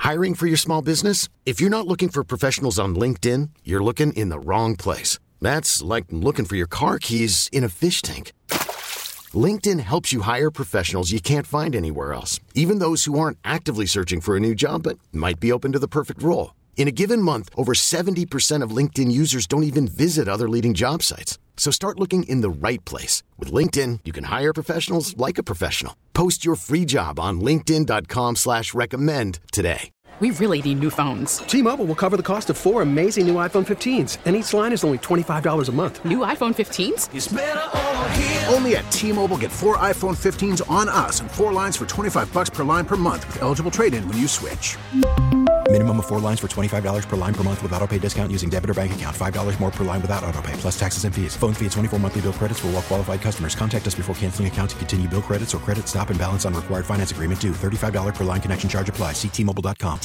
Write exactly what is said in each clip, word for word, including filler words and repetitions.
Hiring for your small business? If you're not looking for professionals on LinkedIn, you're looking in the wrong place. That's like looking for your car keys in a fish tank. LinkedIn helps you hire professionals you can't find anywhere else, even those who aren't actively searching for a new job but might be open to the perfect role. In a given month, over seventy percent of LinkedIn users don't even visit other leading job sites. So start looking in the right place. With LinkedIn, you can hire professionals like a professional. Post your free job on linkedin.com slash recommend today. We really need new phones. T-Mobile will cover the cost of four amazing new iPhone fifteens, and each line is only twenty-five dollars a month. New iPhone fifteens? It's better over here. Only at T-Mobile, get four iPhone fifteens on us and four lines for twenty-five dollars per line per month with eligible trade-in when you switch. Minimum of four lines for twenty-five dollars per line per month with autopay discount using debit or bank account. five dollars more per line without autopay, plus taxes and fees. Phone fee at twenty-four monthly bill credits for well-qualified customers. Contact us before canceling account to continue bill credits or credit stop and balance on required finance agreement due. thirty-five dollars per line connection charge applies. See T Mobile dot com.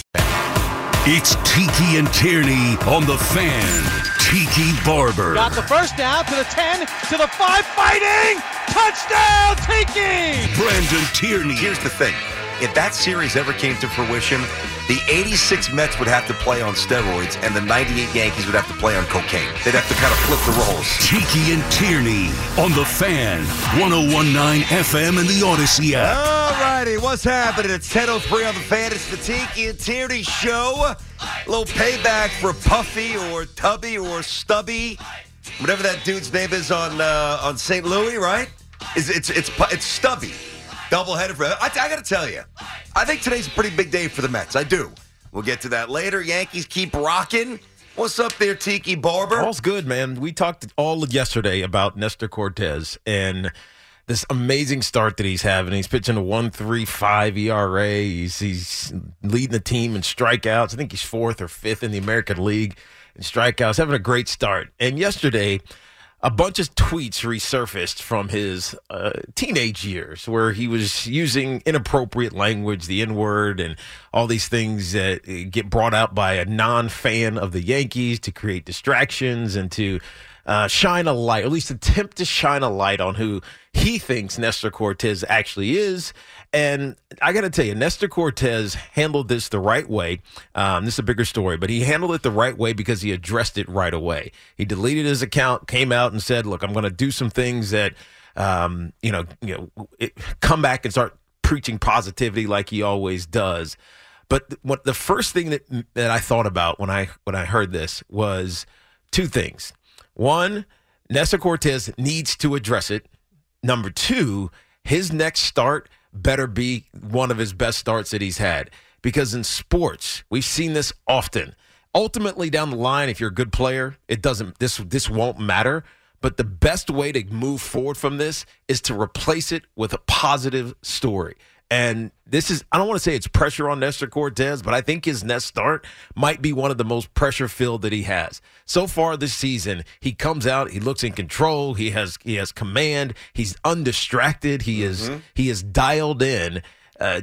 It's Tiki and Tierney on the Fan. Tiki Barber. Got the first down to the ten, to the five, fighting! Touchdown, Tiki! Brandon Tierney. Here's the thing. If that series ever came to fruition, the eighty-six Mets would have to play on steroids, and the ninety-eight Yankees would have to play on cocaine. They'd have to kind of flip the roles. Tiki and Tierney on the Fan. one oh one point nine F M and the Odyssey app. All righty, what's happening? It's ten oh three on the Fan. It's the Tiki and Tierney show. A little payback for Puffy or Tubby or Stubby, whatever that dude's name is on uh, on Saint Louis, right? Is it's it's it's Stubby. Doubleheader for I, I got to tell you, I think today's a pretty big day for the Mets. I do. We'll get to that later. Yankees keep rocking. What's up there, Tiki Barber? All's good, man. We talked all yesterday about Nestor Cortez and this amazing start that he's having. He's pitching a one point three five E R A. He's, he's leading the team in strikeouts. I think he's fourth or fifth in the American League in strikeouts. Having a great start. And yesterday, a bunch of tweets resurfaced from his uh, teenage years where he was using inappropriate language, the N-word, and all these things that get brought out by a non-fan of the Yankees to create distractions and to uh, shine a light, or at least attempt to shine a light on who he thinks Nestor Cortez actually is. And I got to tell you, Nestor Cortez handled this the right way. Um, this is a bigger story, but he handled it the right way because he addressed it right away. He deleted his account, came out and said, look, I'm going to do some things that, um, you know, you know, it, come back and start preaching positivity like he always does. But what the first thing that that I thought about when I when I heard this was two things. One, Nestor Cortez needs to address it. Number two, his next start better be one of his best starts that he's had. Because in sports, we've seen this often. Ultimately, down the line, if you're a good player, it doesn't. This this won't matter. But the best way to move forward from this is to replace it with a positive story. And this is, I don't want to say it's pressure on Nestor Cortez, but I think his next start might be one of the most pressure-filled that he has. So far this season, he comes out, he looks in control, he has he has command, he's undistracted, he is mm-hmm. he is dialed in. Uh,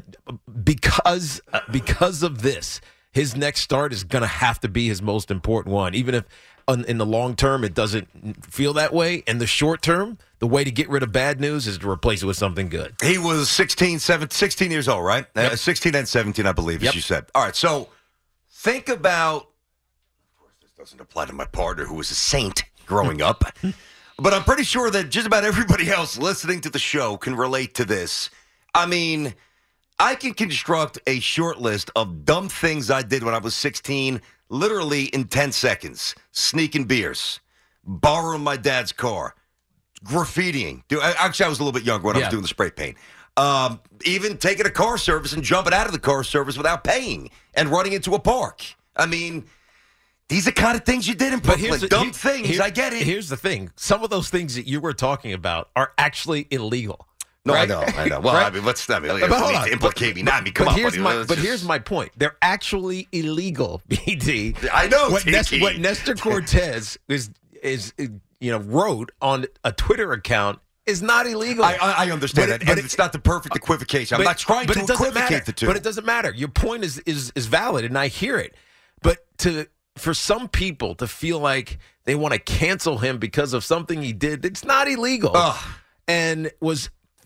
because uh, because of this, his next start is going to have to be his most important one, even if on, in the long term it doesn't feel that way. In the short term, the way to get rid of bad news is to replace it with something good. He was sixteen, seventeen, sixteen years old, right? Yep. Uh, sixteen and seventeen, I believe, as yep. you said. All right, so think about, of course, this doesn't apply to my partner who was a saint growing up, but I'm pretty sure that just about everybody else listening to the show can relate to this. I mean, I can construct a short list of dumb things I did when I was sixteen, literally in ten seconds. Sneaking beers, borrowing my dad's car, graffitiing. Dude, actually, I was a little bit younger when yeah. I was doing the spray paint. Um, even taking a car service and jumping out of the car service without paying and running into a park. I mean, these are the kind of things you did in Brooklyn. The, dumb here, things, here, I get it. Here's the thing. Some of those things that you were talking about are actually illegal. No, right? I know, I know. Well, right? I mean, what's that? I mean, but hold on. To implicate me, not me. Come but on, here's buddy. My, Let's but just... here's my point. They're actually illegal, B D. I know, what, Nest, what Nestor Cortez is, is, you know, wrote on a Twitter account is not illegal. I, I, I understand but that, it, and it, it's not the perfect equivocation. I'm but, not trying to equivocate matter. the two. But it doesn't matter. Your point is, is, is valid, and I hear it. But to for some people to feel like they want to cancel him because of something he did, it's not illegal. Ugh. And was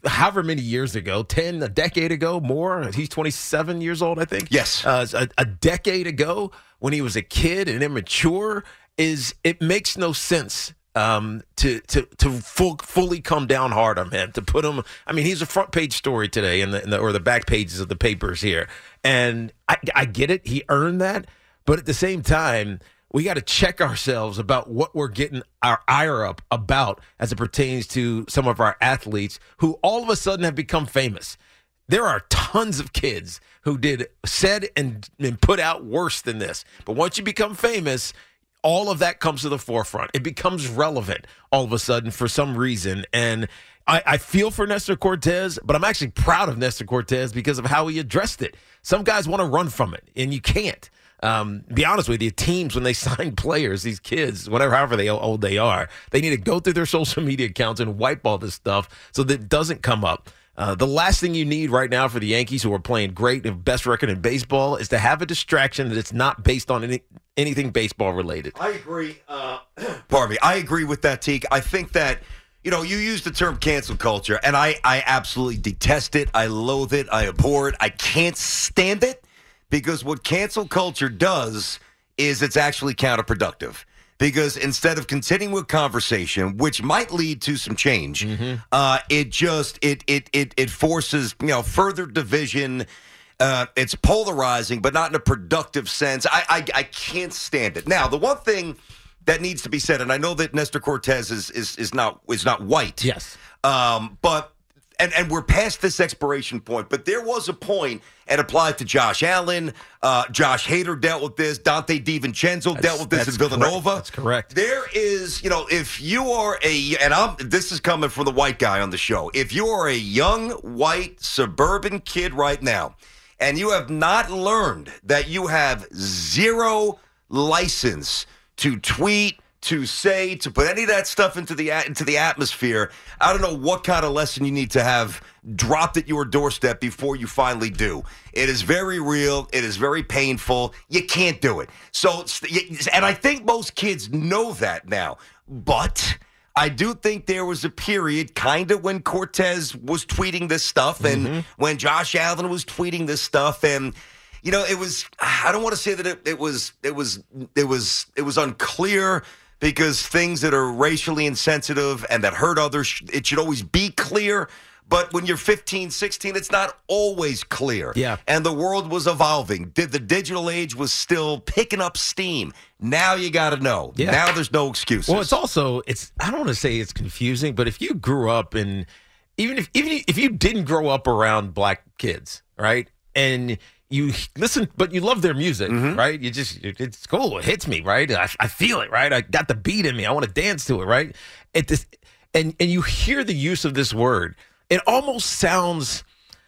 however many years ago, ten, a decade ago, more. He's twenty-seven years old, I think. Yes. Uh, a, a decade ago, when he was a kid and immature, is it makes no sense um, to to to full, fully come down hard on him, to put him. I mean, he's a front page story today, in the, in the or the back pages of the papers here, and I, I get it. He earned that, but at the same time, we got to check ourselves about what we're getting our ire up about as it pertains to some of our athletes who all of a sudden have become famous. There are tons of kids who did said and, and put out worse than this. But once you become famous, all of that comes to the forefront. It becomes relevant all of a sudden for some reason. And I, I feel for Nestor Cortez, but I'm actually proud of Nestor Cortez because of how he addressed it. Some guys want to run from it, and you can't. Um, be honest with you, teams, when they sign players, these kids, whatever, however they old they are, they need to go through their social media accounts and wipe all this stuff so that it doesn't come up. Uh, the last thing you need right now for the Yankees, who are playing great and best record in baseball, is to have a distraction that it's not based on any, anything baseball related. I agree. Uh, pardon me. I agree with that, Teague. I think that, you know, you use the term cancel culture, and I, I absolutely detest it. I loathe it. I abhor it. I can't stand it because what cancel culture does is it's actually counterproductive. Because instead of continuing with conversation, which might lead to some change, mm-hmm. uh, it just it it it it forces you know further division. Uh, it's polarizing, but not in a productive sense. I, I I can't stand it. Now, the one thing that needs to be said, and I know that Nestor Cortez is is is not is not white. Yes, um, but. And and we're past this expiration point, but there was a point, and applied to Josh Allen. Uh, Josh Hader dealt with this. Dante DiVincenzo that's, dealt with this in Villanova. Correct. That's correct. There is, you know, if you are a, and I'm, this is coming from the white guy on the show. If you are a young, white, suburban kid right now, and you have not learned that you have zero license to tweet, to say, to put any of that stuff into the into the atmosphere, I don't know what kind of lesson you need to have dropped at your doorstep before you finally do. It is very real. It is very painful. You can't do it. So, and I think most kids know that now. But I do think there was a period kind of when Cortez was tweeting this stuff and mm-hmm. when Josh Allen was tweeting this stuff, and you know, it was, I don't want to say that it, it was it was it was it was unclear, because things that are racially insensitive and that hurt others, it should always be clear. But when you're fifteen, sixteen, it's not always clear. Yeah. And the world was evolving. The digital age was still picking up steam. Now you got to know. Yeah. Now there's no excuses. Well, it's also, it's I don't want to say it's confusing, but if you grew up in, even if even if you didn't grow up around black kids, right, and you listen, but you love their music, mm-hmm. right? You just, it's cool. It hits me, right? I, I feel it, right? I got the beat in me. I want to dance to it, right? It this, and and you hear the use of this word. It almost sounds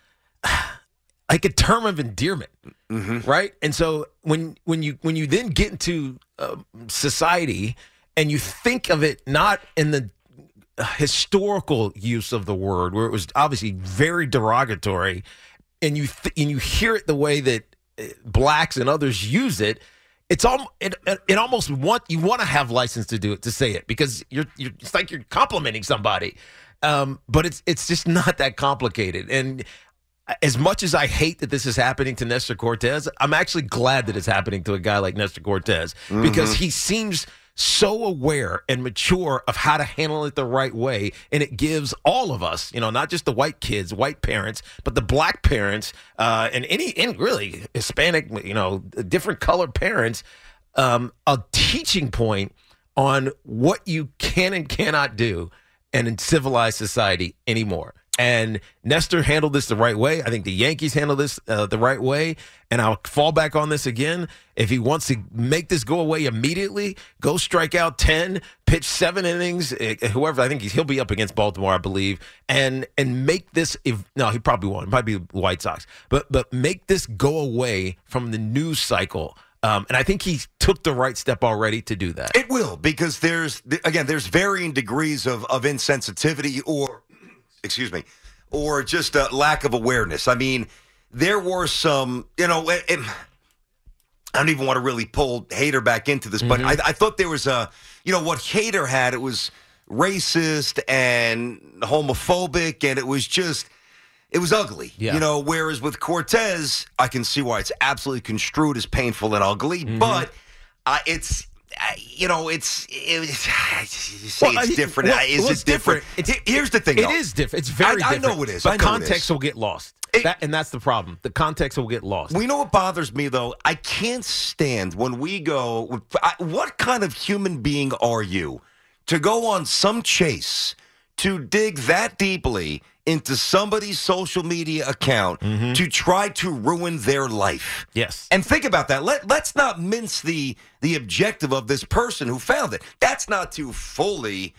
like a term of endearment, mm-hmm. right? And so when when you when you then get into uh, society and you think of it not in the historical use of the word, where it was obviously very derogatory, and you th- and you hear it the way that blacks and others use it, it's all it, it almost want you want to have license to do it, to say it, because you're you're it's like you're complimenting somebody, um, but it's it's just not that complicated. And as much as I hate that this is happening to Nestor Cortez, I'm actually glad that it's happening to a guy like Nestor Cortez, mm-hmm. because he seems so aware and mature of how to handle it the right way. And it gives all of us, you know, not just the white kids, white parents, but the black parents, uh, and any, and really Hispanic, you know, different colored parents, um, a teaching point on what you can and cannot do and in civilized society anymore. And Nestor handled this the right way. I think the Yankees handled this uh, the right way. And I'll fall back on this again. If he wants to make this go away immediately, go strike out ten, pitch seven innings, uh, whoever. I think he's, he'll be up against Baltimore, I believe, and and make this. If, no, he probably won't. It might be the White Sox, but but make this go away from the news cycle. Um, and I think he took the right step already to do that. It will, because there's again there's varying degrees of of insensitivity or. Excuse me, or just a lack of awareness. I mean, there were some, you know, it, it, I don't even want to really pull Hader back into this, but mm-hmm. I, I thought there was a, you know, what Hader had, it was racist and homophobic, and it was just, it was ugly. Yeah. You know, whereas with Cortez, I can see why it's absolutely construed as painful and ugly, mm-hmm. but uh, it's, uh, you know, it's, it's you say well, it's different. Well, is well, it different? different. It's, Here's the thing, It though. is different. It's very I, different. I know it is. But I know context it is. will get lost. It, that, and that's the problem. The context will get lost. We know what bothers me, though? I can't stand when we go, I, what kind of human being are you to go on some chase to dig that deeply into somebody's social media account mm-hmm. to try to ruin their life? Yes. And think about that. Let, let's not mince the, the objective of this person who found it. That's not to fully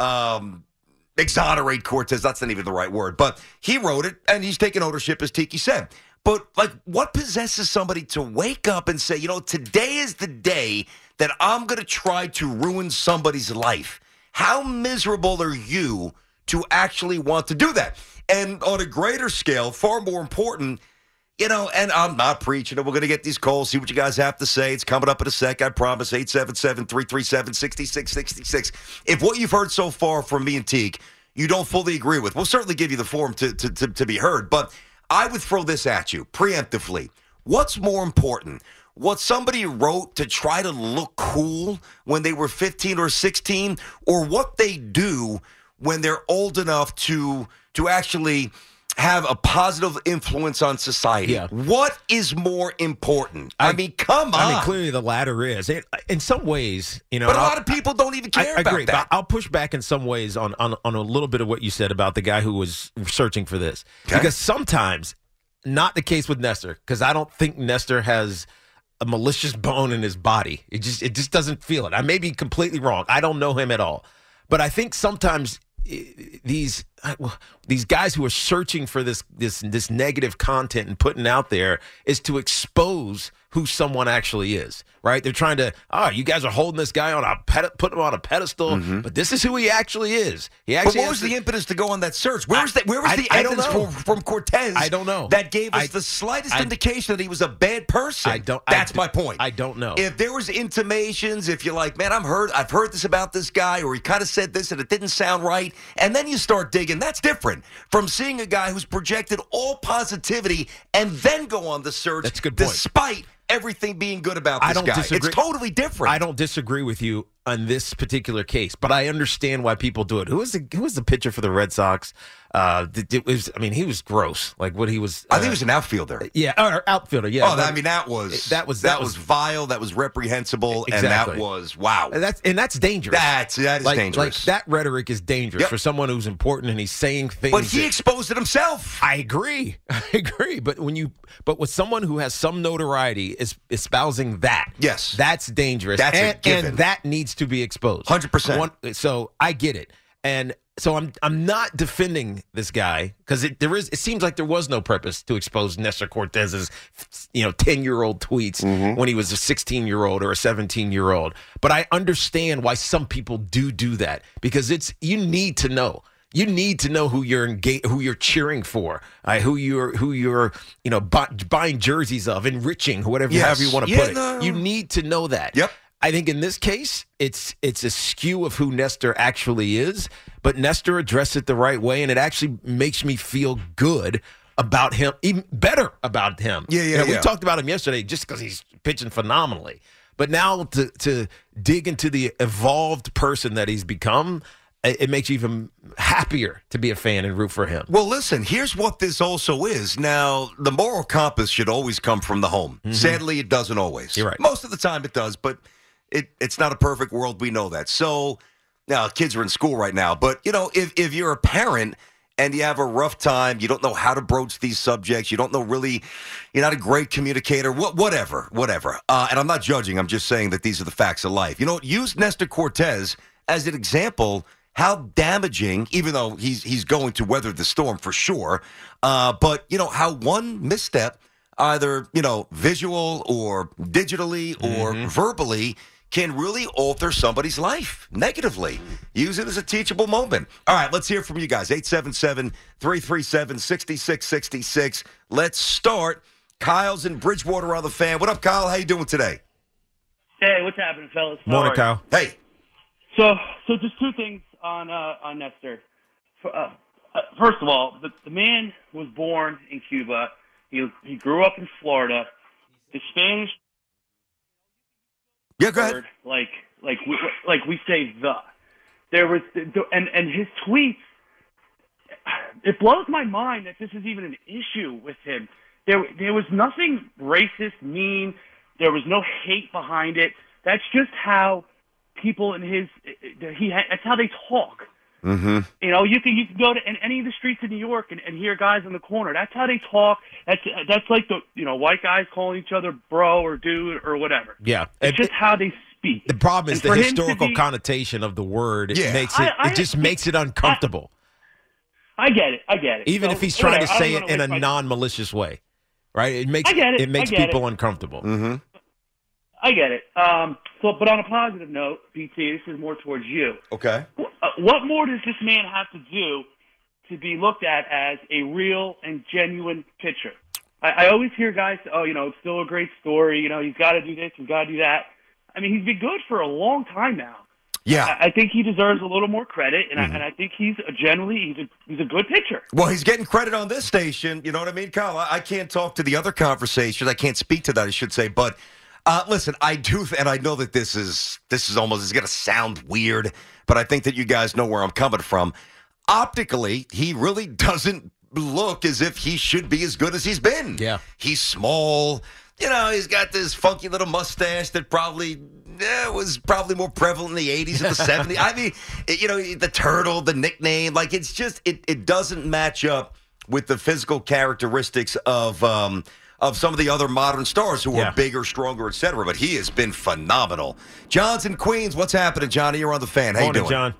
um, exonerate Cortez. That's not even the right word. But he wrote it, and he's taking ownership, as Tiki said. But, like, what possesses somebody to wake up and say, you know, today is the day that I'm going to try to ruin somebody's life? How miserable are you to actually want to do that? And on a greater scale, far more important, you know, and I'm not preaching it. We're going to get these calls, see what you guys have to say. It's coming up in a sec, I promise. eight seven seven, three three seven, six six six six. If what you've heard so far from me and Teague, you don't fully agree with, we'll certainly give you the forum to, to, to, to be heard. But I would throw this at you preemptively. What's more important? What somebody wrote to try to look cool when they were fifteen or sixteen, or what they do when they're old enough to to actually have a positive influence on society? Yeah. What is more important? I, I mean, come on. I mean, clearly the latter is. It, in some ways, you know. But a I'll, lot of people don't even care I, about I agree, that. But I'll push back in some ways on, on, on a little bit of what you said about the guy who was searching for this. Okay. Because sometimes, not the case with Nestor, because I don't think Nestor has a malicious bone in his body. It just it just doesn't feel it. I may be completely wrong. I don't know him at all. But I think sometimes these these guys who are searching for this this this negative content and putting out there is to expose who someone actually is, right? They're trying to, oh, you guys are holding this guy on a ped- put him on a pedestal, mm-hmm. but this is who he actually is. He actually. But what was the, the impetus to go on that search? Where was that? Where was I, the I evidence from, from Cortez? I don't know. That gave us I, the slightest I, indication that he was a bad person. I don't. That's I, my point. I don't know. If there was intimations, if you're like, man, I'm heard, I've heard this about this guy, or he kind of said this and it didn't sound right, and then you start digging. That's different from seeing a guy who's projected all positivity and then go on the search. That's a good point. Despite everything being good about this I don't guy. Disagree. It's totally different. I don't disagree with you on this particular case, but I understand why people do it. Who was the who was the pitcher for the Red Sox? Uh, it was. I mean, he was gross. Like what he was. Uh, I think he was an outfielder. Yeah, or outfielder. Yeah. Oh, I mean, that was that was that, that was, was vile. That was reprehensible, exactly. and that was wow. And that's and that's dangerous. That's that is like, dangerous. Like that rhetoric is dangerous yep. for someone who's important and he's saying things. But he that, exposed it himself. I agree. I agree. But when you, but with someone who has some notoriety is espousing that. Yes, that's dangerous. That's and, a given. and that needs to be exposed. Hundred percent. So I get it, and. So I'm I'm not defending this guy because it there is it seems like there was no purpose to expose Nestor Cortez's you know ten year old tweets mm-hmm. when he was a sixteen year old or a seventeen year old. But I understand why some people do do that because it's you need to know. You need to know who you're engaged, who you're cheering for, uh, who you're who you're you know buy, buying jerseys of, enriching, whatever yes. however you want to yeah, put it. No. You need to know that. Yep. I think in this case, it's it's a skew of who Nestor actually is, but Nestor addressed it the right way, and it actually makes me feel good about him, even better about him. Yeah, yeah, you know, yeah. We talked about him yesterday just because he's pitching phenomenally. But now to, to dig into the evolved person that he's become, it, it makes you even happier to be a fan and root for him. Well, listen, here's what this also is. Now, the moral compass should always come from the home. Mm-hmm. Sadly, it doesn't always. You're right. Most of the time it does, but It, it's not a perfect world. We know that. So now kids are in school right now. But, you know, if, if you're a parent and you have a rough time, you don't know how to broach these subjects, you don't know really, you're not a great communicator, what, whatever, whatever. Uh, and I'm not judging. I'm just saying that these are the facts of life. You know, use Nestor Cortez as an example how damaging, even though he's, he's going to weather the storm for sure, uh, but, you know, how one misstep, either, you know, visual or digitally or mm-hmm. verbally, can really alter somebody's life negatively. Use it as a teachable moment. All right, let's hear from you guys. eight seven seven, three three seven, six six six six. Let's start. Kyle's in Bridgewater on the Fan. What up, Kyle? How you doing today? Hey, what's happening, fellas? Morning, Kyle. Hey. So, so just two things. on uh, on Nestor. Uh, first of all, the, the man was born in Cuba. He he grew up in Florida. The Spanish yeah, go ahead. word, like like we, like we say the. There was and and his tweets. It blows my mind that this is even an issue with him. There there was nothing racist, mean. There was no hate behind it. That's just how people in his he that's how they talk. Mm-hmm. You know, you can you can go to any of the streets in New York and, and hear guys in the corner. That's how they talk. That's that's like the you know white guys calling each other bro or dude or whatever. Yeah, it's and just how they speak. The problem is and the historical be, connotation of the word. It yeah. makes it. I, I, it just I, makes it uncomfortable. I, I get it. I get it. Even so, if he's trying whatever, to say it in a my... non-malicious way, right? It makes I get it. it makes I get people it. uncomfortable. Mm-hmm. I get it. Um, so, but on a positive note, B T, this is more towards you. Okay. Uh, what more does this man have to do to be looked at as a real and genuine pitcher? I, I always hear guys say, oh, you know, it's still a great story. You know, he's got to do this, he's got to do that. I mean, he's been good for a long time now. Yeah. I, I think he deserves a little more credit, and, Mm-hmm. I, and I think he's a generally he's a, he's a good pitcher. Well, he's getting credit on this station. You know what I mean, Kyle? I, I can't talk to the other conversations. I can't speak to that, I should say. But uh, listen, I do, and I know that this is this is almost it's going to sound weird, but I think that you guys know where I'm coming from. Optically, he really doesn't look as if he should be as good as he's been. Yeah. He's small. You know, he's got this funky little mustache that probably eh, was probably more prevalent in the eighties and the seventies. I mean, it, you know, the turtle, the nickname, like it's just, it, it doesn't match up with the physical characteristics of um, of some of the other modern stars who Yeah. are bigger, stronger, et cetera. But he has been phenomenal. John's in Queens. What's happening, Johnny? You're on the Fan. How Morning, you doing? John.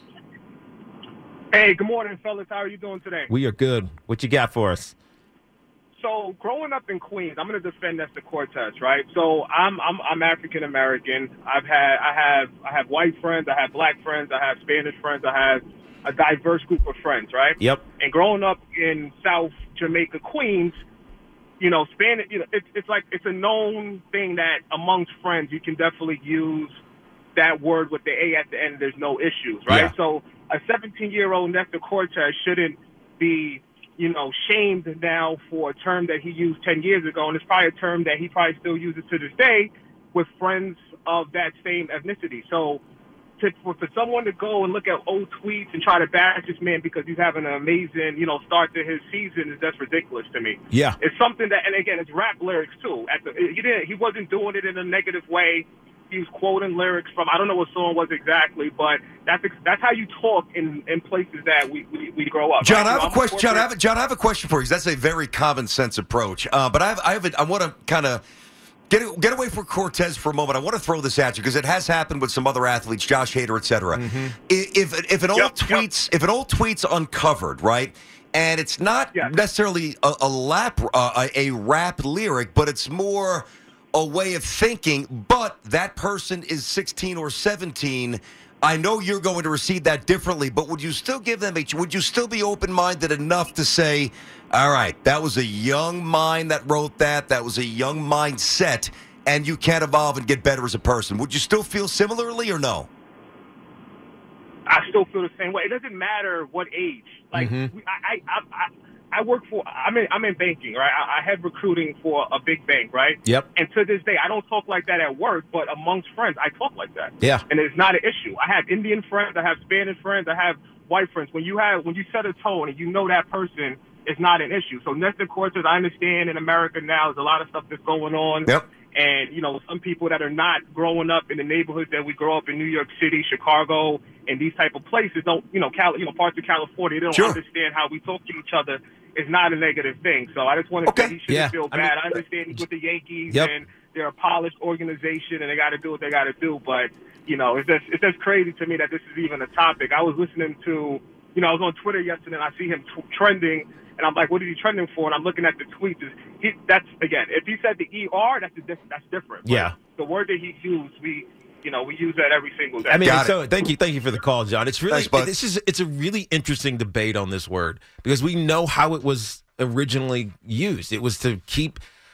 Hey, good morning, fellas. How are you doing today? We are good. What you got for us? So, growing up in Queens, I'm going to defend Nestor Cortez, right? So, I'm I'm I'm African American. I've had I have I have white friends, I have black friends, I have Spanish friends, I have a diverse group of friends, right? Yep. And growing up in South Jamaica, Queens, you know, Spanish, you know, it's it's like it's a known thing that amongst friends you can definitely use that word with the A at the end. There's no issues, right? Yeah. So, a seventeen-year-old Nestor Cortez shouldn't be, you know, shamed now for a term that he used ten years ago, and it's probably a term that he probably still uses to this day with friends of that same ethnicity. So to, for, for someone to go and look at old tweets and try to bash this man because he's having an amazing, you know, start to his season is just ridiculous to me. Yeah. It's something that, and again, it's rap lyrics too. At the, he didn't, he wasn't doing it in a negative way. He was quoting lyrics from, I don't know what song was exactly, but that's that's how you talk in, in places that we, we, we grow up. John, right? I have So a I'm question. John, I corporate- have, John, I have a question for you. 'Cause that's a very common sense approach. Uh, but I have, I have, a, I want to kind of get get away from Cortez for a moment. I want to throw this at you because it has happened with some other athletes, Josh Hader, et cetera. Mm-hmm. If if an old Yep, tweets, if an old tweet's uncovered, right, and it's not Yeah. necessarily a, a lap, uh, a, a rap lyric, but it's more a way of thinking, but that person is sixteen or seventeen. I know you're going to receive that differently, but would you still give them a, would you still be open-minded enough to say, all right, that was a young mind that wrote that, that was a young mindset, and you can evolve and get better as a person. Would you still feel similarly or no? I still feel the same way. It doesn't matter what age. Like Mhm. we, I, I, I, I work for. I'm in. I'm in banking, right? I, I head recruiting for a big bank, right? Yep. And to this day, I don't talk like that at work, but amongst friends, I talk like that. Yeah. And it's not an issue. I have Indian friends. I have Spanish friends. I have white friends. When you have, when you set a tone and you know that person, it's not an issue. So Nestor Cortez, I understand in America now, there's a lot of stuff that's going on. Yep. And, you know, some people that are not growing up in the neighborhoods that we grow up in, New York City, Chicago, and these type of places, don't, you know, Cal, you know, parts of California, they don't Sure. understand how we talk to each other. It's not a negative thing. So I just want to Okay. say he shouldn't Yeah. feel I bad. mean, I, understand he's with the Yankees, Yep. and they're a polished organization, and they got to do what they got to do. But, you know, it's just, it's just crazy to me that this is even a topic. I was listening to, you know, I was on Twitter yesterday, and I see him t- trending, and I'm like, what is he trending for? And I'm looking at the tweets. He, that's, again, if he said the E R, that's, a diff- that's different. But Yeah. the word that he used, we, you know, we use that every single day. I mean, Got so thank you, thank you for the call, John. It's really Thanks, bud. this is it's a really interesting debate on this word because we know how it was originally used. It was to keep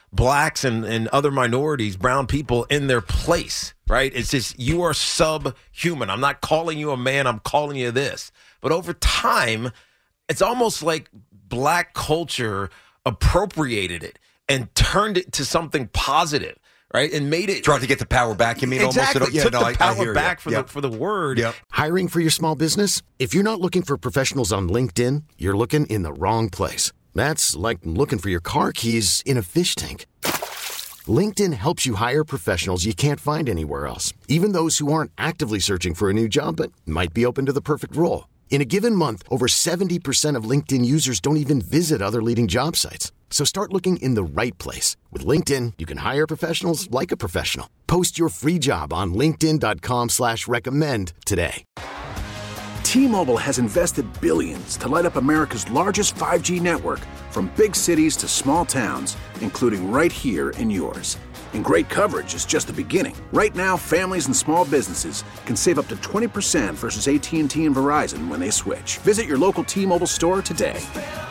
blacks and, and other minorities, brown people, in their place, right? It's just, you are subhuman. I'm not calling you a man. I'm calling you this. But over time, it's almost like black culture appropriated it and turned it to something positive, right? And made it... Tried to get the power back, you mean? Exactly. Almost? Yeah, Took no, the I, power I hear back you. for, yep. the, for the word. Yep. Hiring for your small business? If you're not looking for professionals on LinkedIn, you're looking in the wrong place. That's like looking for your car keys in a fish tank. LinkedIn helps you hire professionals you can't find anywhere else, even those who aren't actively searching for a new job but might be open to the perfect role. In a given month, over seventy percent of LinkedIn users don't even visit other leading job sites. So start looking in the right place. With LinkedIn, you can hire professionals like a professional. Post your free job on linkedin dot com slash recommend today. T-Mobile has invested billions to light up America's largest five G network, from big cities to small towns, including right here in yours. And great coverage is just the beginning. Right now, families and small businesses can save up to twenty percent versus A T and T and Verizon when they switch. Visit your local T-Mobile store today.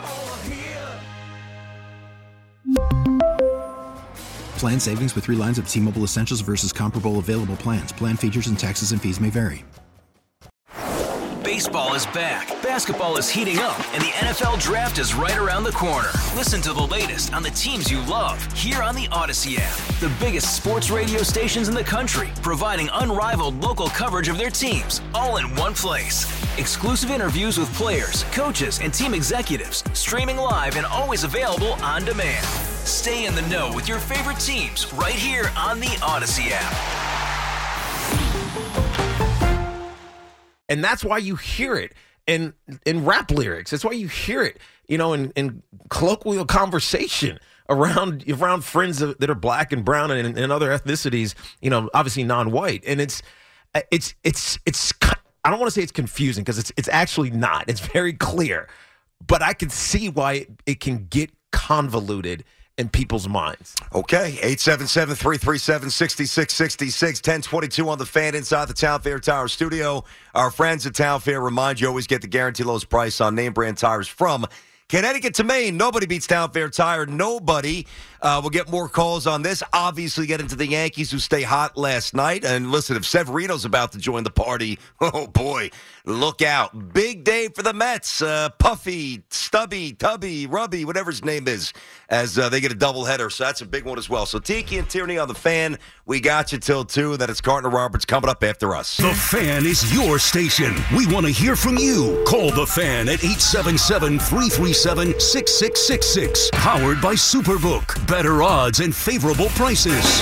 Plan savings with three lines of T-Mobile Essentials versus comparable available plans. Plan features and taxes and fees may vary. Baseball is back, basketball is heating up, and the N F L Draft is right around the corner. Listen to the latest on the teams you love here on the Odyssey app. The biggest sports radio stations in the country, providing unrivaled local coverage of their teams, all in one place. Exclusive interviews with players, coaches, and team executives, streaming live and always available on demand. Stay in the know with your favorite teams right here on the Odyssey app. And that's why you hear it in in rap lyrics. That's why you hear it, you know, in, in colloquial conversation around around friends that are black and brown and, and other ethnicities, you know, obviously non-white. And it's it's it's it's I don't want to say it's confusing, because it's it's actually not. It's very clear, but I can see why it, it can get convoluted in people's minds. Okay, eight seven seven, three three seven, six six six six, ten twenty-two on the Fan inside the Town Fair Tire studio. Our friends at Town Fair remind you always get the guaranteed lowest price on name brand tires from Connecticut to Maine. Nobody beats Town Fair Tire. Nobody. Uh, we'll get more calls on this. Obviously, get into the Yankees, who stay hot last night. And listen, if Severino's about to join the party, oh boy, look out. Big day for the Mets. Uh, Puffy, Stubby, Tubby, Rubby, whatever his name is, as uh, they get a doubleheader. So that's a big one as well. So Tiki and Tierney on the Fan. We got you till two. Then it's Gardner Roberts coming up after us. The Fan is your station. We want to hear from you. Call the Fan at eight seven seven, three three seven, six six six six. Powered by Superbook. Better odds and favorable prices.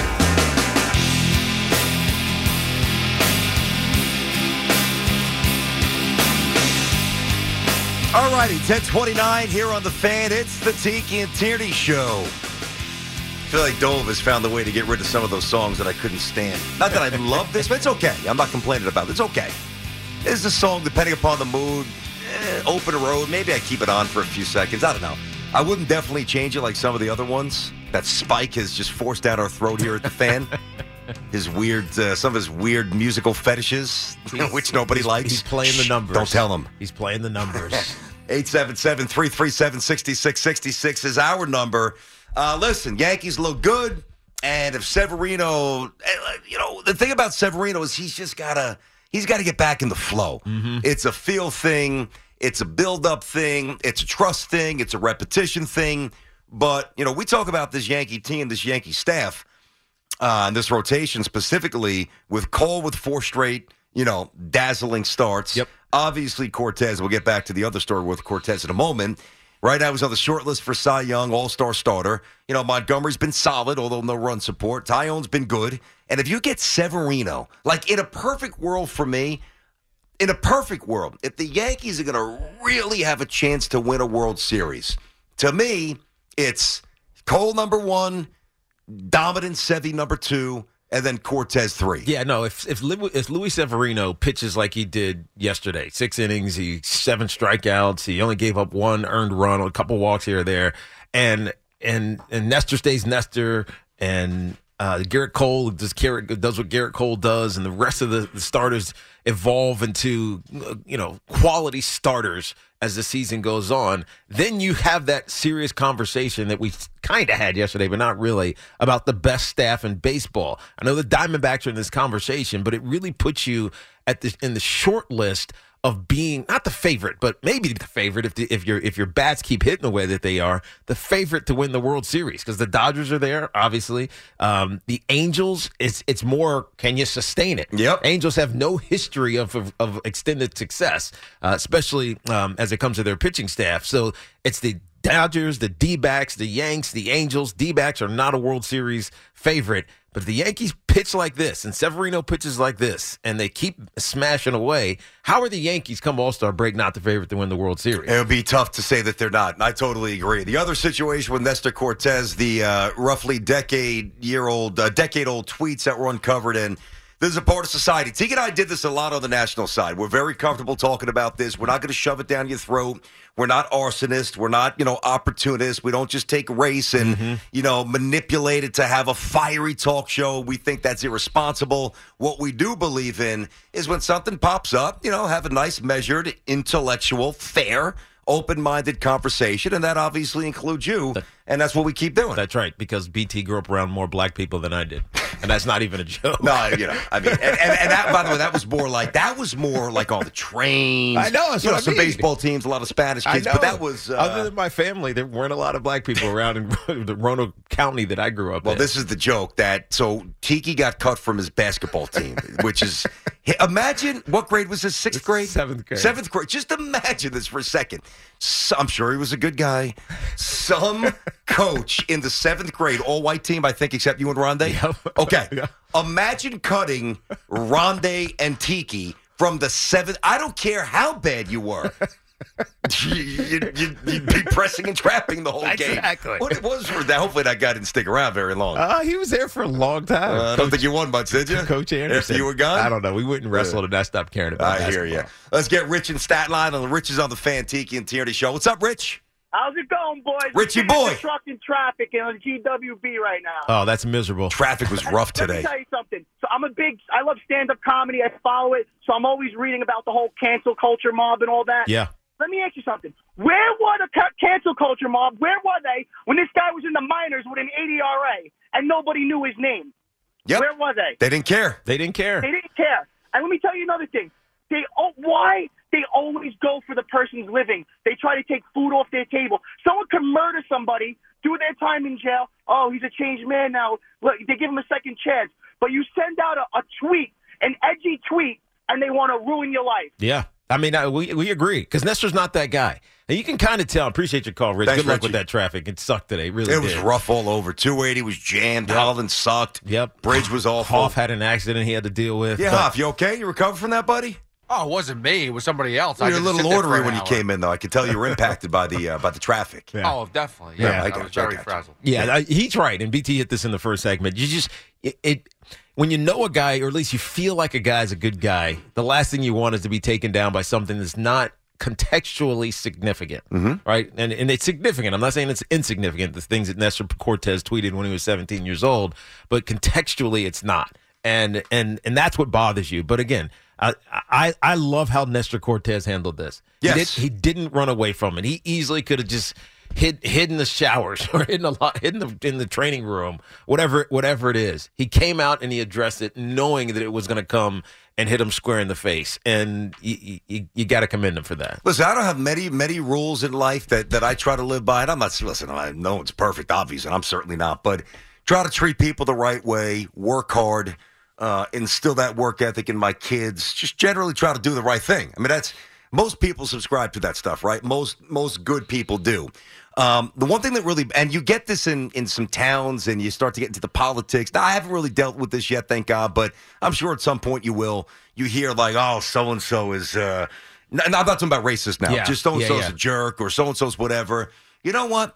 All righty, ten twenty-nine here on the Fan. It's the Tiki and Tierney Show. I feel like Dove has found a way to get rid of some of those songs that I couldn't stand. Not that I love this, but it's okay. I'm not complaining about it. It's okay. It's a song, depending upon the mood, eh, open road. Maybe I keep it on for a few seconds. I don't know. I wouldn't definitely change it like some of the other ones that Spike has just forced down our throat here at the Fan. His weird, uh, some of his weird musical fetishes, which nobody he's, likes. He's playing the numbers. Don't tell him. He's playing the numbers. eight seven seven, three three seven, six six six six is our number. Uh, listen, Yankees look good, and if Severino, you know, the thing about Severino is he's just gotta, he's got to get back in the flow. Mm-hmm. It's a feel thing. It's a build-up thing. It's a trust thing. It's a repetition thing. But, you know, we talk about this Yankee team, this Yankee staff, uh, and this rotation specifically with Cole with four straight, you know, dazzling starts. Yep. Obviously, Cortez, we'll get back to the other story with Cortez in a moment. Right now, he's on the short list for Cy Young, all-star starter. You know, Montgomery's been solid, although no run support. Tyone's been good. And if you get Severino, like in a perfect world for me, in a perfect world, if the Yankees are going to really have a chance to win a World Series, to me, it's Cole number one, dominant Sevy number two, and then Cortez three. Yeah, no, if if, if Luis Severino pitches like he did yesterday, six innings, he seven strikeouts, he only gave up one earned run, a couple walks here or there, and and and Nestor stays Nestor, and uh, Garrett Cole does, Garrett does what Garrett Cole does, and the rest of the, the starters evolve into, you know, quality starters as the season goes on, then you have that serious conversation that we kind of had yesterday, but not really, about the best staff in baseball. I know the Diamondbacks are in this conversation, but it really puts you at the in the short list of being not the favorite, but maybe the favorite if the, if your if your bats keep hitting the way that they are, the favorite to win the World Series, because the Dodgers are there, obviously. Um, the Angels, it's it's more, can you sustain it? Yep. Angels have no history of of, of extended success, uh, especially um, as it comes to their pitching staff. So it's the Dodgers, the D-backs, the Yanks, the Angels. D-backs are not a World Series favorite. But if the Yankees pitch like this and Severino pitches like this and they keep smashing away, how are the Yankees come All-Star break not the favorite to win the World Series? It would be tough to say that they're not. And I totally agree. The other situation with Nestor Cortez, the uh, roughly decade-year-old, uh, decade-old tweets that were uncovered, and this is a part of society. Teague and I did this a lot on the national side. We're very comfortable talking about this. We're not going to shove it down your throat. We're not arsonists. We're not, you know, opportunists. We don't just take race and, mm-hmm. you know, manipulate it to have a fiery talk show. We think that's irresponsible. What we do believe in is when something pops up, you know, have a nice, measured, intellectual, fair, open-minded conversation, and that obviously includes you, and that's what we keep doing. That's right, because B T grew up around more black people than I did, and that's not even a joke. No, you know, I mean, and, and, and that, by the way, that was more like that was more like on the trains. I know, that's you know, what I some mean. Baseball teams, a lot of Spanish kids, but that was uh, other than my family, there weren't a lot of black people around in the Roanoke County that I grew up well, in. Well, this is the joke that so Tiki got cut from his basketball team, which is imagine what grade was this? Sixth grade, seventh grade, seventh grade. Just imagine this for a second. So, I'm sure he was a good guy. Some coach in the seventh grade, all white team, I think, except you and Rondé. Yep. Okay. Yeah. Imagine cutting Rondé and Tiki from the seventh. I don't care how bad you were. you, you, you, you'd be pressing and trapping the whole game. Exactly. What it was for that? Hopefully that guy didn't stick around very long. Uh, he was there for a long time. Uh, I don't think you won much, did you? Coach Anderson. After you were gone? I don't know. We wouldn't wrestle and I stopped caring about I basketball. hear you. Let's get Rich in Staten Island. On the Rich is on the Fan, Tiki and Tierney show. What's up, Rich? How's it going, boys? Richie I'm boy. Truck in traffic and on G W B right now. Oh, that's miserable. Traffic was rough today. Let me tell you something. So I'm a big, I love stand-up comedy. I follow it. So I'm always reading about the whole cancel culture mob and all that. Yeah. Let me ask you something. Where were the ca- cancel culture mob? Where were they when this guy was in the minors with an eighty E R A and nobody knew his name? Yep. Where were they? They didn't care. They didn't care. They didn't care. And let me tell you another thing. They oh, why they always go for the person's living. They try to take food off their table. Someone could murder somebody, do their time in jail. Oh, he's a changed man now. Look, they give him a second chance. But you send out a, a tweet, an edgy tweet, and they want to ruin your life. Yeah. I mean, I, we we agree, because Nestor's not that guy. And you can kind of tell. I appreciate your call, Rich. Thanks, Good luck Richie. with that traffic. It sucked today. It really It did. was rough all over. two eighty was jammed. Yep. Holland sucked. Yep. Bridge was awful. Hoff had an accident he had to deal with. Yeah, but- Hoff, you okay? You recovered from that, buddy? Oh, it wasn't me. It was somebody else. Well, I you're a just little sit there for ornery an when you hour. came in, though. I could tell you were impacted by the uh, by the traffic. Yeah. Oh, definitely. Yeah, Yeah, I I, got was you, I very got you. frazzled. Yeah, I, he's right. And B T hit this in the first segment. You just it, it when you know a guy, or at least you feel like a guy's a good guy, the last thing you want is to be taken down by something that's not contextually significant, mm-hmm. right? And and it's significant. I'm not saying it's insignificant, the things that Nestor Cortez tweeted when he was seventeen years old, but contextually it's not. And and and that's what bothers you. But again, I I, I love how Nestor Cortez handled this. Yes. He, did, he didn't run away from it. He easily could have just hid hid in the showers or hid in a lot hid in the in the training room, whatever whatever it is. He came out and he addressed it, knowing that it was going to come and hit him square in the face. And you, you, you got to commend him for that. Listen, I don't have many, many rules in life that, that I try to live by. And I'm not, listen, I know one's perfect, obviously, and I'm certainly not. But try to treat people the right way, work hard, uh, instill that work ethic in my kids. Just generally try to do the right thing. I mean, that's, most people subscribe to that stuff, right? Most most good people do. Um, the one thing that really, and you get this in, in some towns and you start to get into the politics. Now, I haven't really dealt with this yet, thank God, but I'm sure at some point you will. You hear like, oh, so-and-so is, uh, n- I'm not talking about racist now, Yeah. just so-and-so's Yeah, yeah. a jerk or so-and-so's whatever. You know what?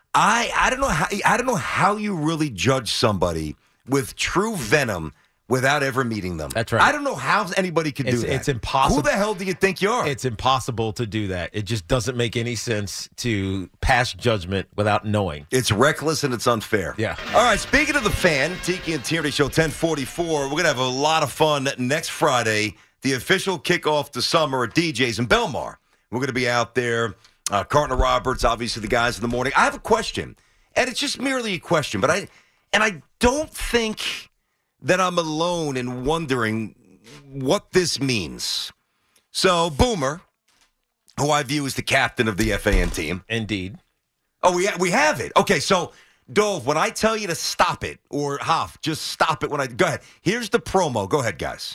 I, I don't know how, I don't know how you really judge somebody with true venom without ever meeting them. That's right. I don't know how anybody could do It's, that. it's impossible. Who the hell do you think you are? It's impossible to do that. It just doesn't make any sense to pass judgment without knowing. It's reckless and it's unfair. Yeah. All right, speaking of the Fan, Tiki and Tierney Show ten forty-four, we're going to have a lot of fun next Friday, the official kickoff to summer at D J's in Belmar. We're going to be out there. Uh, Carton Roberts, obviously the guys in the morning. I have a question, and it's just merely a question, but I and I don't think that I'm alone in wondering what this means. So, Boomer, who I view as the captain of the F A N team. Indeed. Oh, we, ha- we have it. Okay, so, Dove, when I tell you to stop it, or Hoff, just stop it when I... Go ahead. Here's the promo. Go ahead, guys.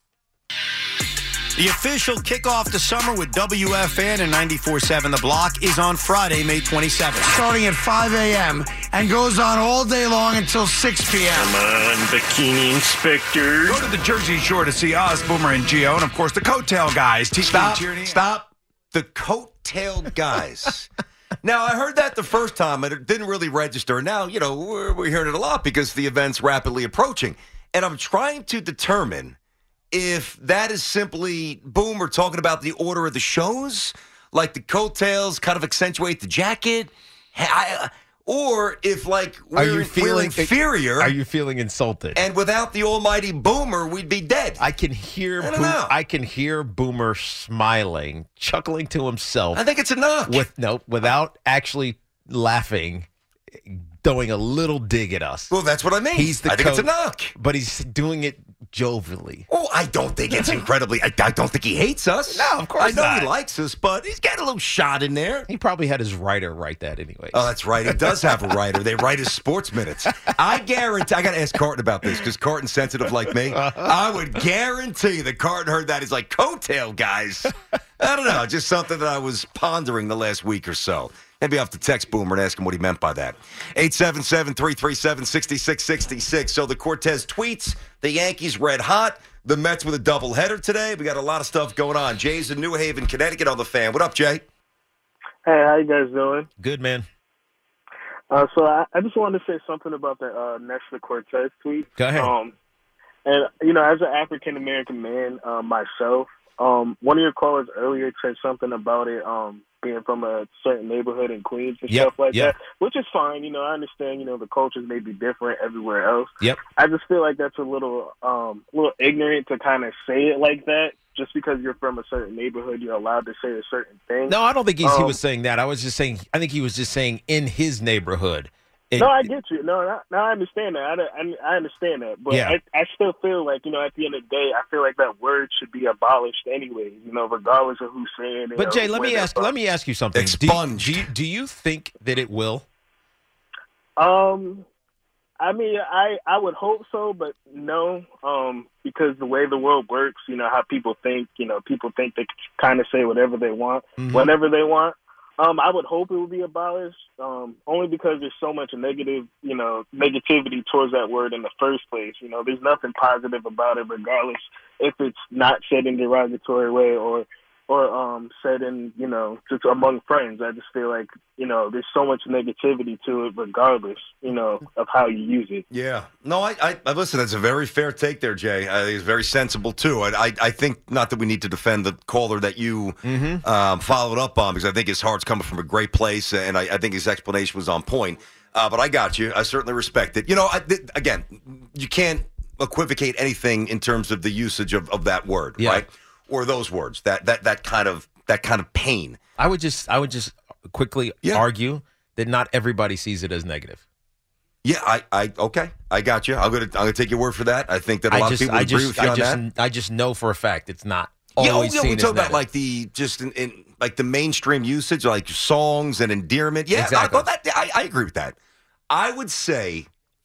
The official kickoff to summer with W F N and ninety-four point seven The Block is on Friday, May twenty-seventh. Starting at five a.m. and goes on all day long until six p.m. Come on, Bikini Inspector. Go to the Jersey Shore to see us, Boomer and Gio, and, of course, the Coattail guys. T- Stop, Tierney. stop. The Coattail guys. Now, I heard that the first time, and it didn't really register. Now, you know, we're, we're hearing it a lot because the event's rapidly approaching. And I'm trying to determine if that is simply Boomer talking about the order of the shows, like the coattails kind of accentuate the jacket, I, or if like we're, are you feeling we're inferior. Are you feeling insulted? And without the almighty Boomer, we'd be dead. I can hear. I don't Boom, know. I can hear Boomer smiling, chuckling to himself. I think it's a knock. With no, without actually laughing. Throwing a little dig at us. Well, that's what I mean. He's the I think coach, it's a knock. But he's doing it jovially. Oh, I don't think it's incredibly. I, I don't think he hates us. No, of course I know not. he likes us, but he's got a little shot in there. He probably had his writer write that anyway. Oh, that's right. He does have a writer. They write his sports minutes. I guarantee. I got to ask Carton about this because Carton's sensitive like me. I would guarantee that Carton heard that. He's like, coattail guys. I don't know. Just something that I was pondering the last week or so. Maybe I'll have to text Boomer and ask him what he meant by that. eight seven seven, three three seven, six six six six. So the Cortez tweets, the Yankees red hot, the Mets with a doubleheader today. We got a lot of stuff going on. Jay's in New Haven, Connecticut on the Fan. What up, Jay? Hey, how you guys doing? Good, man. Uh, so I, I just wanted to say something about the uh, Nestor Cortez tweet. Go ahead. Um, and, you know, as an African-American man uh, myself, um, one of your callers earlier said something about it um, being from a certain neighborhood in Queens and Yep, stuff like yep. that, which is fine. You know, I understand, you know, the cultures may be different everywhere else. Yep. I just feel like that's a little, um, a little ignorant to kind of say it like that. Just because you're from a certain neighborhood, you're allowed to say a certain thing. No, I don't think he's, he Um, was saying that. I was just saying, I think he was just saying in his neighborhood. It- no, I get you. No, no, no, I understand that. I, I, I understand that. But Yeah. I, I still feel like, you know, at the end of the day, I feel like that word should be abolished anyways, you know, regardless of who's saying it. But or Jay, let where me they're ask. from. Let me ask you something. Do you, do you do you think that it will? Um, I mean, I, I would hope so, but no, um, because the way the world works, you know, how people think, you know, people think they can kind of say whatever they want, Mhm. whenever they want. Um, I would hope it would be abolished, um, only because there's so much negative, you know, negativity towards that word in the first place. You know, there's nothing positive about it, regardless if it's not said in a derogatory way or, or um, said in, you know, just among friends. I just feel like, you know, there's so much negativity to it, regardless, you know, of how you use it. Yeah. No, I, I, I listen, that's a very fair take there, Jay. I think it's very sensible, too. I, I, I think not that we need to defend the caller that you Mm-hmm. um, followed up on, because I think his heart's coming from a great place, and I, I think his explanation was on point. Uh, but I got you. I certainly respect it. You know, I, th- again, you can't equivocate anything in terms of the usage of, of that word, Yeah. right? Or those words, that that that kind of that kind of pain. I would just I would just quickly argue that not everybody sees it as negative. Yeah, I, I okay, I got you. I'm gonna I'm gonna take your word for that. I think that a I lot just of people I would agree just with you I on just that. I just know for a fact it's not Yeah, oh, always yeah, seen we as talk about negative. like the just in, in like the mainstream usage, like songs and endearment. Yeah, Exactly. I, that, I, I agree with that. I would say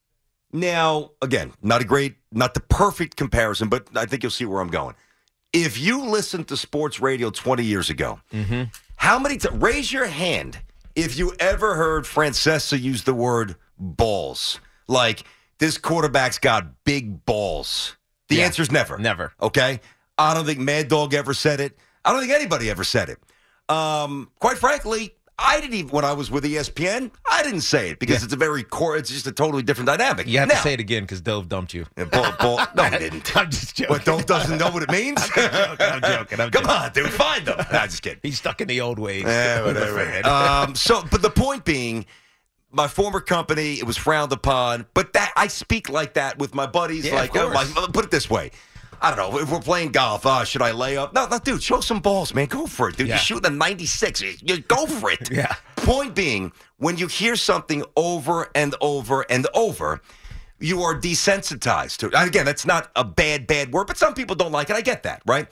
now again, not a great, not the perfect comparison, but I think you'll see where I'm going. If you listened to sports radio twenty years ago, Mm-hmm. how many times? Raise your hand if you ever heard Francesa use the word balls. Like, this quarterback's got big balls. The Yeah. answer's never. Never. Okay? I don't think Mad Dog ever said it. I don't think anybody ever said it. Um, quite frankly, I didn't even, when I was with E S P N, I didn't say it because Yeah. it's a very core, it's just a totally different dynamic. You have Now, to say it again because Dove dumped you. Ball, ball, no, he didn't. I'm just joking. What, Dove doesn't know what it means? I'm joking. I'm joking. I'm Come joking. on, dude, find them. Nah, just kidding. He's stuck in the old ways. Eh, whatever. um, so, but the point being, my former company, it was frowned upon. But that I speak like that with my buddies. Yeah, like, of uh, my, course. put it this way: I don't know, if we're playing golf, uh, should I lay up? No, no, dude, show some balls, man. Go for it, dude. Yeah. You're shooting a ninety-six. You, you go for it. Yeah. Point being, when you hear something over and over and over, you are desensitized to it. Again, that's not a bad, bad word, but some people don't like it. I get that, right?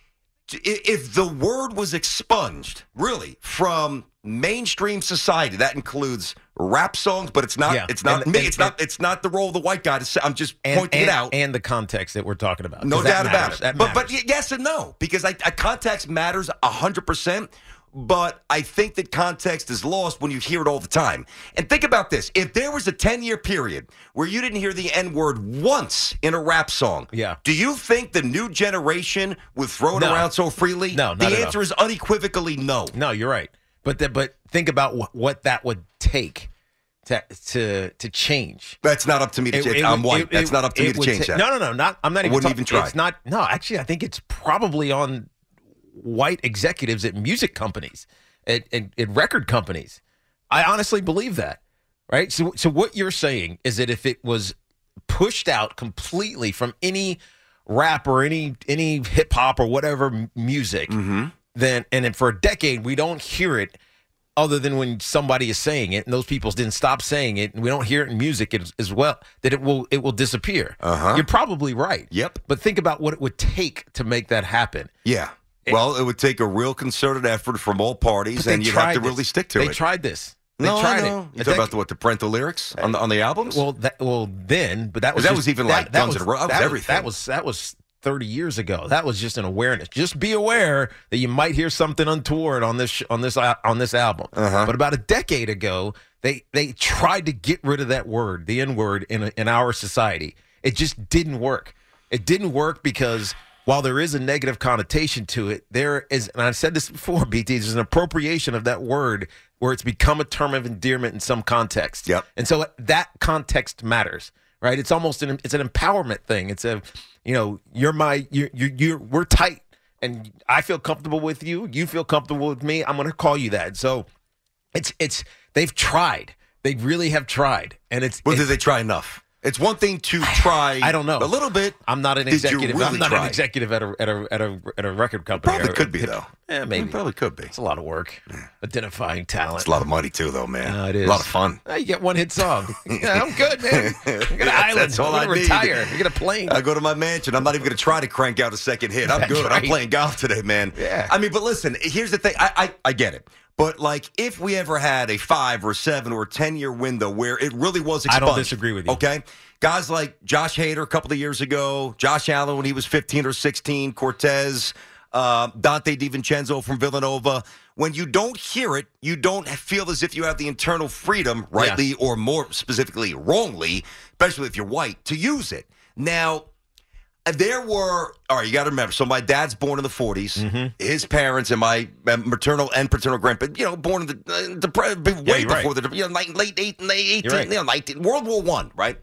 If the word was expunged, really, from mainstream society, that includes rap songs, but it's not. Yeah. It's not And- me. and- it's not. It's not the role of the white guy to say. I'm just And, pointing and, it out. and the context that we're talking about. No 'Cause that doubt matters. about it. That But matters. but yes and no, because I, I, context matters a hundred percent. But I think that context is lost when you hear it all the time. And think about this: if there was a ten-year period where you didn't hear the N-word once in a rap song, yeah. do you think the new generation would throw it No. around so freely? No, not the at answer all. is unequivocally no. No, you're right. But the, but think about wh- what that would take to to to change. That's not up to me to It- change. it I'm would- white. it- That's it- not up to me it to would change ta- that. No, no, no. Not. I'm not I even. wouldn't talk- even try. It's not. No, actually, I think it's probably on white executives at music companies, at, at, at record companies. I honestly believe that. Right. So, so what you're saying is that if it was pushed out completely from any rap or any any hip hop or whatever m- music, Mm-hmm. then and then for a decade we don't hear it other than when somebody is saying it, and those people didn't stop saying it, and we don't hear it in music as, as well, that it will it will disappear. Uh-huh. You're probably right. Yep. But think about what it would take to make that happen. Yeah. Well, it would take a real concerted effort from all parties, But they and you'd have tried to this. really stick to They it. tried this. They no, tried I know. it. You A talking dec- about the, what the parental lyrics on the on the albums? Well, that, well, then, but that was That just- was even like that Guns was, N' Roses. That was that everything. That was that was thirty years ago. That was just an awareness. Just be aware that you might hear something untoward on this sh- on this uh, on this album. Uh-huh. But about a decade ago, they they tried to get rid of that word, the N word, in a, in our society. It just didn't work. It didn't work because while there is a negative connotation to it, there is, and I've said this before, B T, there's an appropriation of that word where it's become a term of endearment in some context. Yep. And so that context matters, right? It's almost an it's an empowerment thing. It's a, you know, you're my you you you we're tight, and I feel comfortable with you. You feel comfortable with me. I'm going to call you that. So it's it's they've tried. They really have tried, and it's. Well, it's, did they try enough? It's one thing to try. I don't know. A little bit. I'm not an Did you executive. really I'm not try? an executive at a at a at a at a record company. Probably or- could be, though. Yeah, maybe. It probably could be. It's a lot of work. Identifying talent. It's a lot of money too, though, man. Uh, it is A lot of fun. Uh, you get one hit song. Yeah, I'm good, man. I got an island. That's all I'm I gonna need. retire. I get a plane. I go to my mansion. I'm not even going to try to crank out a second hit. I'm That's good. right. I'm playing golf today, man. Yeah. I mean, but listen, here's the thing. I, I, I get it. But, like, if we ever had a five or seven or ten-year window where it really was I expunged. don't disagree with you. Okay? Guys like Josh Hader a couple of years ago, Josh Allen when he was fifteen or sixteen, Cortez, uh, Dante DiVincenzo from Villanova. When you don't hear it, you don't feel as if you have the internal freedom, rightly or more specifically wrongly, especially if you're white, to use it. Now, there were, all right, you got to remember, so my dad's born in the forties. Mm-hmm. His parents and my uh, maternal and paternal grandparents, you know, born in the, uh, the pre- way you're before right. the, you know, late, late eighteen, eighteen right. you know, nineteen, World War One, right?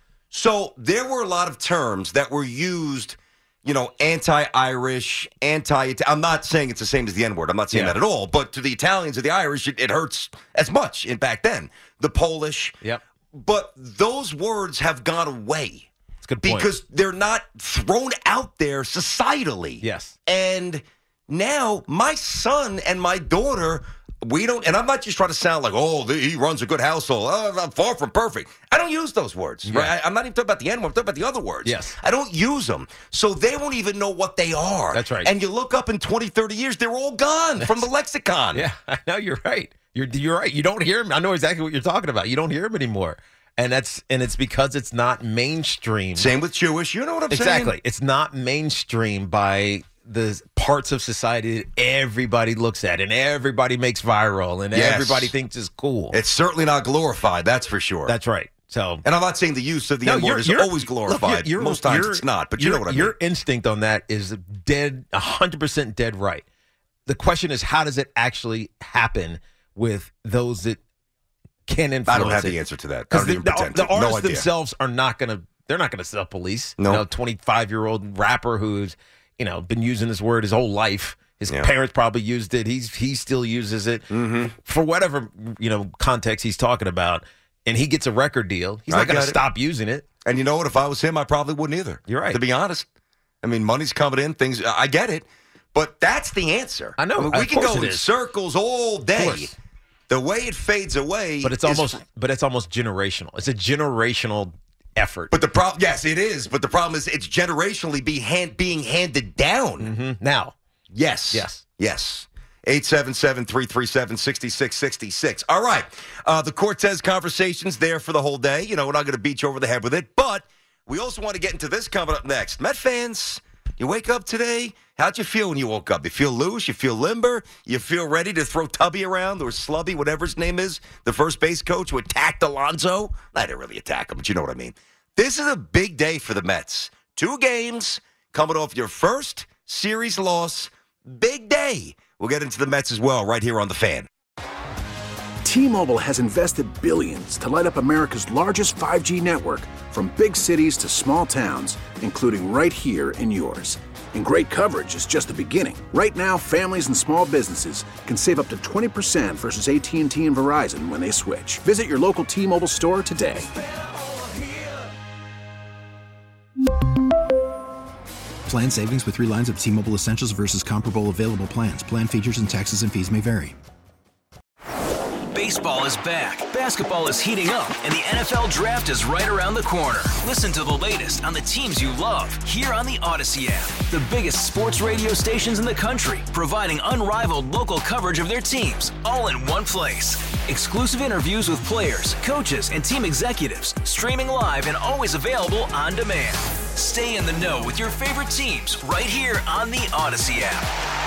So there were a lot of terms that were used, you know, anti-Irish, anti, I'm not saying it's the same as the N-word. I'm not saying Yeah. that at all. But to the Italians or the Irish, it, it hurts as much in back then. The Polish. Yep. But those words have gone away. That's a good point. Because they're not thrown out there societally. Yes. And now my son and my daughter, we don't, and I'm not just trying to sound like, oh, the, he runs a good household. Oh, I'm far from perfect. I don't use those words. Yeah. Right? I, I'm not even talking about the N word. I'm talking about the other words. Yes. I don't use them. So they won't even know what they are. That's right. And you look up in twenty, thirty years, they're all gone from the lexicon. Yeah, I know you're right. You're you're right. You don't hear him. I know exactly what you're talking about. You don't hear him anymore. And that's and it's because it's not mainstream. Same with Jewish. You know what I'm saying? Exactly. It's not mainstream by the parts of society that everybody looks at and everybody makes viral and Yes. everybody thinks is cool. It's certainly not glorified, that's for sure. That's right. So, and I'm not saying the use of the No, N word you're- is you're- always glorified. look, you're- Most times you're- it's not, but you your- know what I mean. Your instinct on that is dead, one hundred percent dead right. The question is, how does it actually happen with those that can influence I don't have it? the answer to that. I Because don't the, even the, pretend the to. No artists idea. themselves are not going to, they're not going to sell police. No. You know, twenty-five-year-old rapper who's, you know, been using this word his whole life. His Yeah. parents probably used it. He's He still uses it Mm-hmm. for whatever, you know, context he's talking about. And he gets a record deal. He's I not going got to it. stop using it. And you know what? If I was him, I probably wouldn't either. You're right. To be honest. I mean, money's coming in. Things I get it, but that's the answer. I know. I mean, we Of can course go it in is. circles all Of day. course. The way it fades away, But it's is- almost but it's almost generational. It's a generational effort. But the problem, yes, it is. But the problem is, it's generationally be hand, being handed down mm-hmm. now. Yes, Yes. yes. eight seven seven, three three seven, six six six six. All right. Uh, the Cortez conversation's there for the whole day. You know, we're not going to beat you over the head with it. But we also want to get into this coming up next. Met fans, you wake up today. How'd you feel when you woke up? You feel loose? You feel limber? You feel ready to throw Tubby around or Slubby, whatever his name is, the first base coach who attacked Alonso? I didn't really attack him, but you know what I mean. This is a big day for the Mets. Two games coming off your first series loss. Big day. We'll get into the Mets as well right here on The Fan. T-Mobile has invested billions to light up America's largest five G network, from big cities to small towns, including right here in yours. And great coverage is just the beginning. Right now, families and small businesses can save up to twenty percent versus A T and T and Verizon when they switch. Visit your local T-Mobile store today. Plan savings with three lines of T-Mobile Essentials versus comparable available plans. Plan features and taxes and fees may vary. Baseball is back, basketball is heating up, and the N F L Draft is right around the corner. Listen to the latest on the teams you love here on the Odyssey app. The biggest sports radio stations in the country, providing unrivaled local coverage of their teams, all in one place. Exclusive interviews with players, coaches, and team executives, streaming live and always available on demand. Stay in the know with your favorite teams right here on the Odyssey app.